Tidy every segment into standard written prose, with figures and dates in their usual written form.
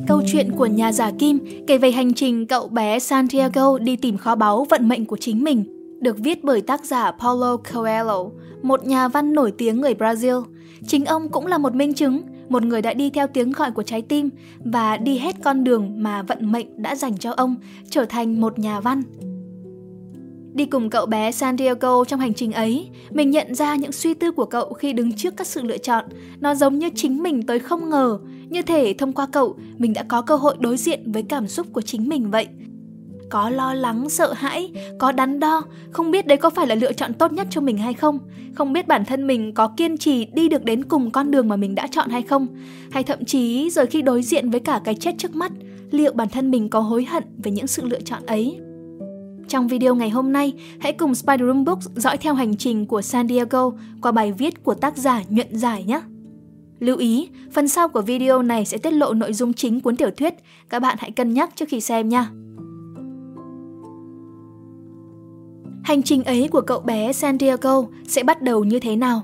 câu chuyện của nhà giả Kim kể về hành trình cậu bé Santiago đi tìm kho báu vận mệnh của chính mình, được viết bởi tác giả Paulo Coelho, một nhà văn nổi tiếng người Brazil. Chính ông cũng là một minh chứng, một người đã đi theo tiếng gọi của trái tim và đi hết con đường mà vận mệnh đã dành cho ông, trở thành một nhà văn. Đi cùng cậu bé Santiago trong hành trình ấy, mình nhận ra những suy tư của cậu khi đứng trước các sự lựa chọn. Nó giống như chính mình tới không ngờ, như thể thông qua cậu, mình đã có cơ hội đối diện với cảm xúc của chính mình vậy. Có lo lắng, sợ hãi, có đắn đo, không biết đấy có phải là lựa chọn tốt nhất cho mình hay không. Không biết bản thân mình có kiên trì đi được đến cùng con đường mà mình đã chọn hay không. Hay thậm chí rồi khi đối diện với cả cái chết trước mắt, liệu bản thân mình có hối hận về những sự lựa chọn ấy. Trong video ngày hôm nay, hãy cùng Spider Room Books dõi theo hành trình của Santiago qua bài viết của tác giả Nhuận Giải nhé. Lưu ý, phần sau của video này sẽ tiết lộ nội dung chính cuốn tiểu thuyết, các bạn hãy cân nhắc trước khi xem nha. Hành trình ấy của cậu bé Santiago sẽ bắt đầu như thế nào?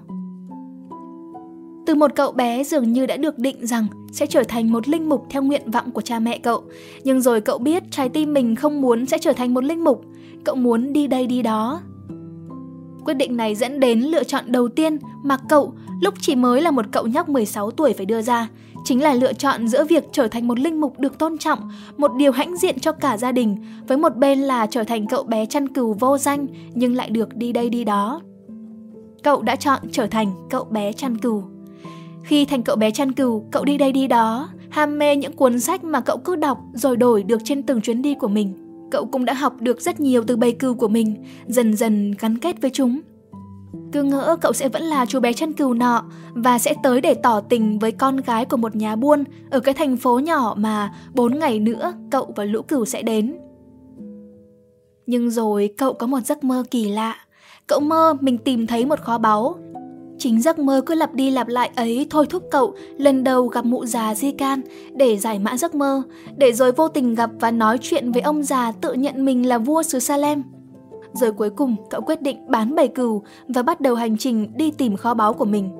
Từ một cậu bé dường như đã được định rằng sẽ trở thành một linh mục theo nguyện vọng của cha mẹ cậu. Nhưng rồi cậu biết trái tim mình không muốn sẽ trở thành một linh mục, cậu muốn đi đây đi đó. Quyết định này dẫn đến lựa chọn đầu tiên mà cậu lúc chỉ mới là một cậu nhóc 16 tuổi phải đưa ra. Chính là lựa chọn giữa việc trở thành một linh mục được tôn trọng, một điều hãnh diện cho cả gia đình, với một bên là trở thành cậu bé chăn cừu vô danh nhưng lại được đi đây đi đó. Cậu đã chọn trở thành cậu bé chăn cừu. Khi thành cậu bé chăn cừu, cậu đi đây đi đó, ham mê những cuốn sách mà cậu cứ đọc rồi đổi được trên từng chuyến đi của mình. Cậu cũng đã học được rất nhiều từ bầy cừu của mình, dần dần gắn kết với chúng. Cứ ngỡ cậu sẽ vẫn là chú bé chăn cừu nọ và sẽ tới để tỏ tình với con gái của một nhà buôn ở cái thành phố nhỏ mà 4 ngày nữa cậu và lũ cừu sẽ đến. Nhưng rồi cậu có một giấc mơ kỳ lạ. Cậu mơ mình tìm thấy một kho báu. Chính giấc mơ cứ lặp đi lặp lại ấy thôi thúc cậu lần đầu gặp mụ già Di Can để giải mã giấc mơ, để rồi vô tình gặp và nói chuyện với ông già tự nhận mình là vua xứ Salem. Rồi cuối cùng cậu quyết định bán bầy cừu và bắt đầu hành trình đi tìm kho báu của mình.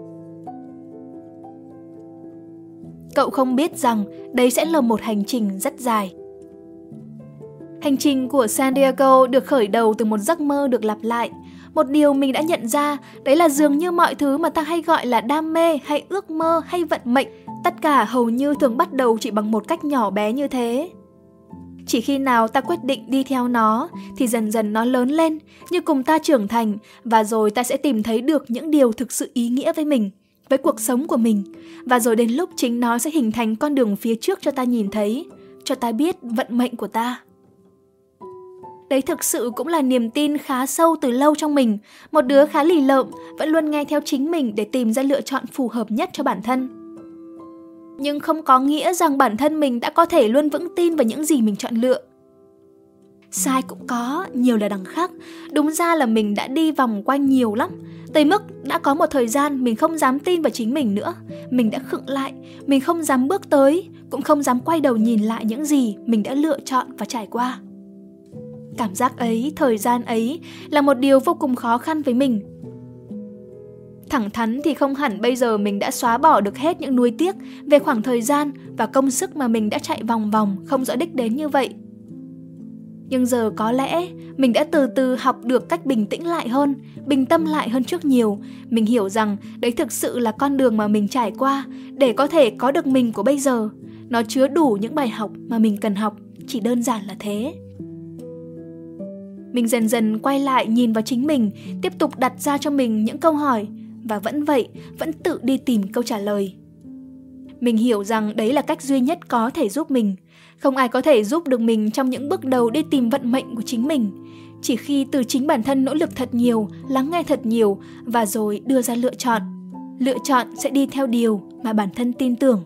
Cậu không biết rằng đấy sẽ là một hành trình rất dài. Hành trình của Santiago được khởi đầu từ một giấc mơ được lặp lại. Một điều mình đã nhận ra, đấy là dường như mọi thứ mà ta hay gọi là đam mê hay ước mơ hay vận mệnh, tất cả hầu như thường bắt đầu chỉ bằng một cách nhỏ bé như thế. Chỉ khi nào ta quyết định đi theo nó, thì dần dần nó lớn lên, như cùng ta trưởng thành, và rồi ta sẽ tìm thấy được những điều thực sự ý nghĩa với mình, với cuộc sống của mình. Và rồi đến lúc chính nó sẽ hình thành con đường phía trước cho ta nhìn thấy, cho ta biết vận mệnh của ta. Đấy thực sự cũng là niềm tin khá sâu từ lâu trong mình, một đứa khá lì lợm, vẫn luôn nghe theo chính mình để tìm ra lựa chọn phù hợp nhất cho bản thân. Nhưng không có nghĩa rằng bản thân mình đã có thể luôn vững tin vào những gì mình chọn lựa. Sai cũng có, nhiều là đằng khác. Đúng ra là mình đã đi vòng quanh nhiều lắm, tới mức đã có một thời gian mình không dám tin vào chính mình nữa. Mình đã khựng lại, mình không dám bước tới, cũng không dám quay đầu nhìn lại những gì mình đã lựa chọn và trải qua. Cảm giác ấy, thời gian ấy là một điều vô cùng khó khăn với mình. Thẳng thắn thì không hẳn bây giờ mình đã xóa bỏ được hết những nuối tiếc về khoảng thời gian và công sức mà mình đã chạy vòng vòng không rõ đích đến như vậy. Nhưng giờ có lẽ mình đã từ từ học được cách bình tĩnh lại hơn, bình tâm lại hơn trước nhiều. Mình hiểu rằng đấy thực sự là con đường mà mình trải qua để có thể có được mình của bây giờ. Nó chứa đủ những bài học mà mình cần học, chỉ đơn giản là thế. Mình dần dần quay lại nhìn vào chính mình, tiếp tục đặt ra cho mình những câu hỏi, và vẫn vậy, vẫn tự đi tìm câu trả lời. Mình hiểu rằng đấy là cách duy nhất có thể giúp mình. Không ai có thể giúp được mình trong những bước đầu đi tìm vận mệnh của chính mình. Chỉ khi từ chính bản thân nỗ lực thật nhiều, lắng nghe thật nhiều, và rồi đưa ra lựa chọn. Lựa chọn sẽ đi theo điều mà bản thân tin tưởng.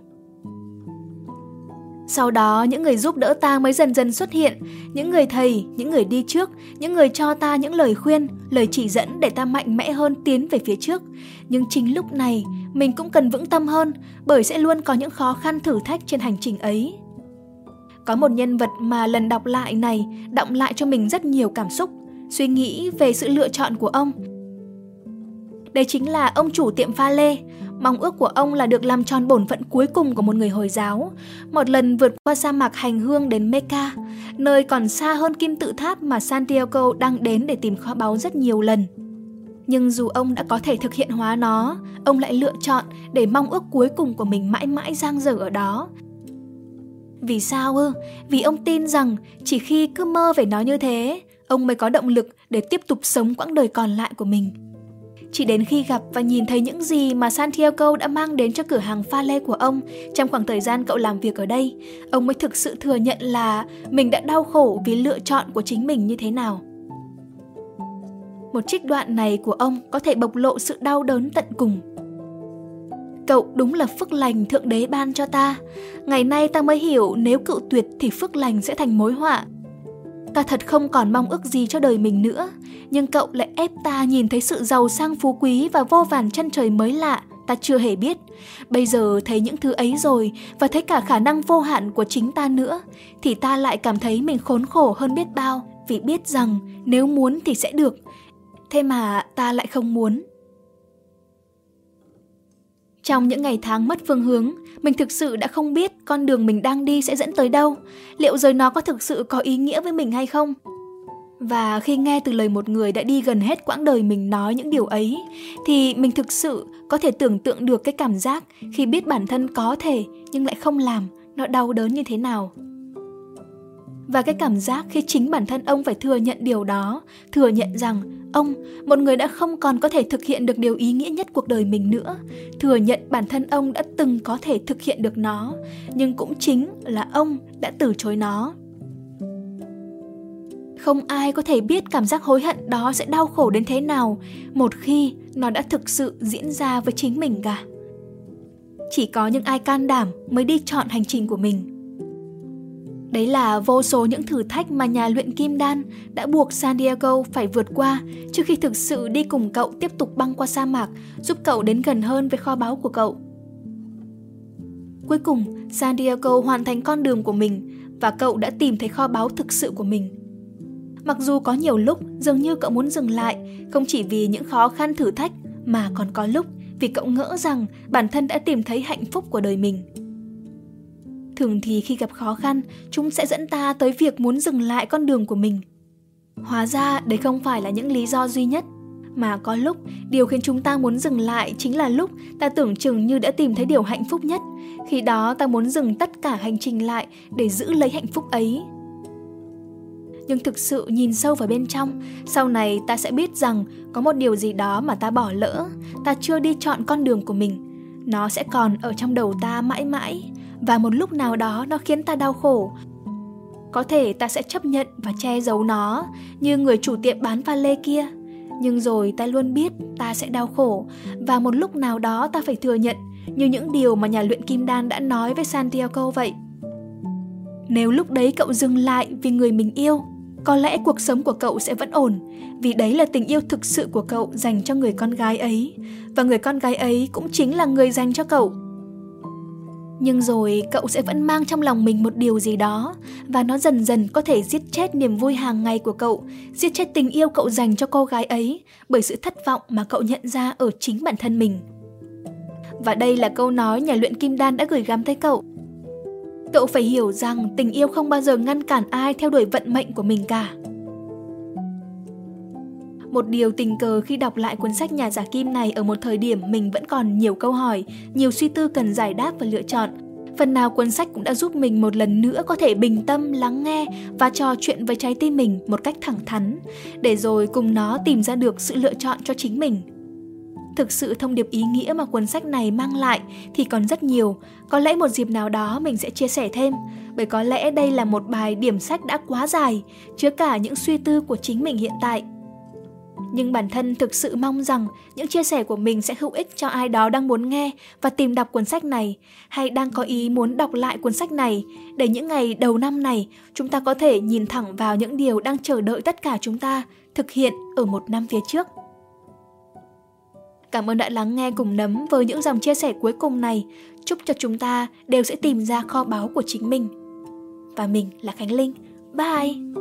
Sau đó, những người giúp đỡ ta mới dần dần xuất hiện, những người thầy, những người đi trước, những người cho ta những lời khuyên, lời chỉ dẫn để ta mạnh mẽ hơn tiến về phía trước. Nhưng chính lúc này, mình cũng cần vững tâm hơn, bởi sẽ luôn có những khó khăn thử thách trên hành trình ấy. Có một nhân vật mà lần đọc lại này đọng lại cho mình rất nhiều cảm xúc, suy nghĩ về sự lựa chọn của ông. Đây chính là ông chủ tiệm pha lê, Mong ước của ông là được làm tròn bổn phận cuối cùng của một người Hồi giáo, một lần vượt qua sa mạc hành hương đến Mecca, nơi còn xa hơn kim tự tháp mà Santiago đang đến để tìm kho báu rất nhiều lần. Nhưng dù ông đã có thể thực hiện hóa nó, ông lại lựa chọn để mong ước cuối cùng của mình mãi mãi dang dở ở đó. Vì sao ư? Vì ông tin rằng chỉ khi cứ mơ về nó như thế, ông mới có động lực để tiếp tục sống quãng đời còn lại của mình. Chỉ đến khi gặp và nhìn thấy những gì mà Santiago đã mang đến cho cửa hàng pha lê của ông trong khoảng thời gian cậu làm việc ở đây, ông mới thực sự thừa nhận là mình đã đau khổ vì lựa chọn của chính mình như thế nào. Một trích đoạn này của ông có thể bộc lộ sự đau đớn tận cùng. Cậu đúng là phước lành Thượng Đế ban cho ta. Ngày nay ta mới hiểu nếu cự tuyệt thì phước lành sẽ thành mối họa. Ta thật không còn mong ước gì cho đời mình nữa, nhưng cậu lại ép ta nhìn thấy sự giàu sang phú quý và vô vàn chân trời mới lạ ta chưa hề biết. Bây giờ thấy những thứ ấy rồi và thấy cả khả năng vô hạn của chính ta nữa, thì ta lại cảm thấy mình khốn khổ hơn biết bao, vì biết rằng nếu muốn thì sẽ được. Thế mà ta lại không muốn. Trong những ngày tháng mất phương hướng, mình thực sự đã không biết con đường mình đang đi sẽ dẫn tới đâu. Liệu rồi nó có thực sự có ý nghĩa với mình hay không? Và khi nghe từ lời một người đã đi gần hết quãng đời mình nói những điều ấy, thì mình thực sự có thể tưởng tượng được cái cảm giác khi biết bản thân có thể nhưng lại không làm, nó đau đớn như thế nào. Và cái cảm giác khi chính bản thân ông phải thừa nhận điều đó, thừa nhận rằng ông, một người đã không còn có thể thực hiện được điều ý nghĩa nhất cuộc đời mình nữa, thừa nhận bản thân ông đã từng có thể thực hiện được nó, nhưng cũng chính là ông đã từ chối nó. Không ai có thể biết cảm giác hối hận đó sẽ đau khổ đến thế nào một khi nó đã thực sự diễn ra với chính mình cả. Chỉ có những ai can đảm mới đi chọn hành trình của mình. Đấy là vô số những thử thách mà nhà luyện kim đan đã buộc Santiago phải vượt qua trước khi thực sự đi cùng cậu tiếp tục băng qua sa mạc, giúp cậu đến gần hơn với kho báu của cậu. Cuối cùng, Santiago hoàn thành con đường của mình và cậu đã tìm thấy kho báu thực sự của mình. Mặc dù có nhiều lúc dường như cậu muốn dừng lại, không chỉ vì những khó khăn thử thách, mà còn có lúc vì cậu ngỡ rằng bản thân đã tìm thấy hạnh phúc của đời mình. Thường thì khi gặp khó khăn, chúng sẽ dẫn ta tới việc muốn dừng lại con đường của mình. Hóa ra đấy không phải là những lý do duy nhất, mà có lúc điều khiến chúng ta muốn dừng lại chính là lúc ta tưởng chừng như đã tìm thấy điều hạnh phúc nhất. Khi đó ta muốn dừng tất cả hành trình lại để giữ lấy hạnh phúc ấy. Nhưng thực sự nhìn sâu vào bên trong, sau này ta sẽ biết rằng có một điều gì đó mà ta bỏ lỡ, ta chưa đi chọn con đường của mình. Nó sẽ còn ở trong đầu ta mãi mãi, và một lúc nào đó nó khiến ta đau khổ. Có thể ta sẽ chấp nhận và che giấu nó, như người chủ tiệm bán pha lê kia. Nhưng rồi ta luôn biết ta sẽ đau khổ, và một lúc nào đó ta phải thừa nhận, như những điều mà nhà luyện kim đan đã nói với Santiago vậy. Nếu lúc đấy cậu dừng lại vì người mình yêu, có lẽ cuộc sống của cậu sẽ vẫn ổn, vì đấy là tình yêu thực sự của cậu dành cho người con gái ấy, và người con gái ấy cũng chính là người dành cho cậu. Nhưng rồi cậu sẽ vẫn mang trong lòng mình một điều gì đó, và nó dần dần có thể giết chết niềm vui hàng ngày của cậu, giết chết tình yêu cậu dành cho cô gái ấy, bởi sự thất vọng mà cậu nhận ra ở chính bản thân mình. Và đây là câu nói nhà luyện kim đan đã gửi gắm tới cậu. Cậu phải hiểu rằng tình yêu không bao giờ ngăn cản ai theo đuổi vận mệnh của mình cả. Một điều tình cờ khi đọc lại cuốn sách Nhà giả kim này ở một thời điểm mình vẫn còn nhiều câu hỏi, nhiều suy tư cần giải đáp và lựa chọn. Phần nào cuốn sách cũng đã giúp mình một lần nữa có thể bình tâm, lắng nghe và trò chuyện với trái tim mình một cách thẳng thắn, để rồi cùng nó tìm ra được sự lựa chọn cho chính mình. Thực sự thông điệp ý nghĩa mà cuốn sách này mang lại thì còn rất nhiều, có lẽ một dịp nào đó mình sẽ chia sẻ thêm, bởi có lẽ đây là một bài điểm sách đã quá dài, chứa cả những suy tư của chính mình hiện tại. Nhưng bản thân thực sự mong rằng những chia sẻ của mình sẽ hữu ích cho ai đó đang muốn nghe và tìm đọc cuốn sách này, hay đang có ý muốn đọc lại cuốn sách này, để những ngày đầu năm này chúng ta có thể nhìn thẳng vào những điều đang chờ đợi tất cả chúng ta thực hiện ở một năm phía trước. Cảm ơn đã lắng nghe cùng Nấm với những dòng chia sẻ cuối cùng này. Chúc cho chúng ta đều sẽ tìm ra kho báu của chính mình. Và mình là Khánh Linh. Bye!